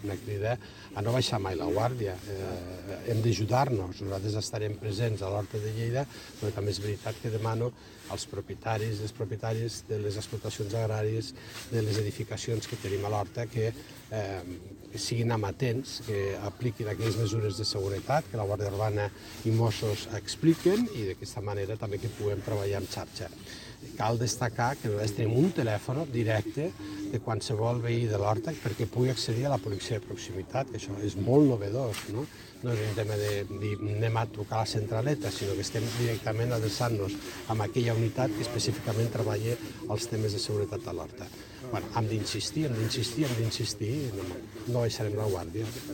Una crida a no baixar mai la guàrdia, hem d'ajudar-nos, nosaltres estarem presents a l'Horta de Lleida, però també és veritat que demano als propietaris i les propietàries de les explotacions agràries, de les edificacions que tenim a l'Horta, que siguin amatents, que apliquin aquelles mesures de seguretat que la Guàrdia Urbana i Mossos expliquen i d'aquesta manera també que puguem treballar en xarxa. Cal destacar que nosaltres tenim un telèfon directe de qualsevol veí de l'Horta perquè pugui accedir a la policia de proximitat, que això és molt novedós, no? No és un tema de dir anem a trucar a la centraleta, sinó que estem directament adreçant-nos a aquella unitat que específicament treballa els temes de seguretat a l'Horta. Hem d'insistir, no baixarem la guàrdia.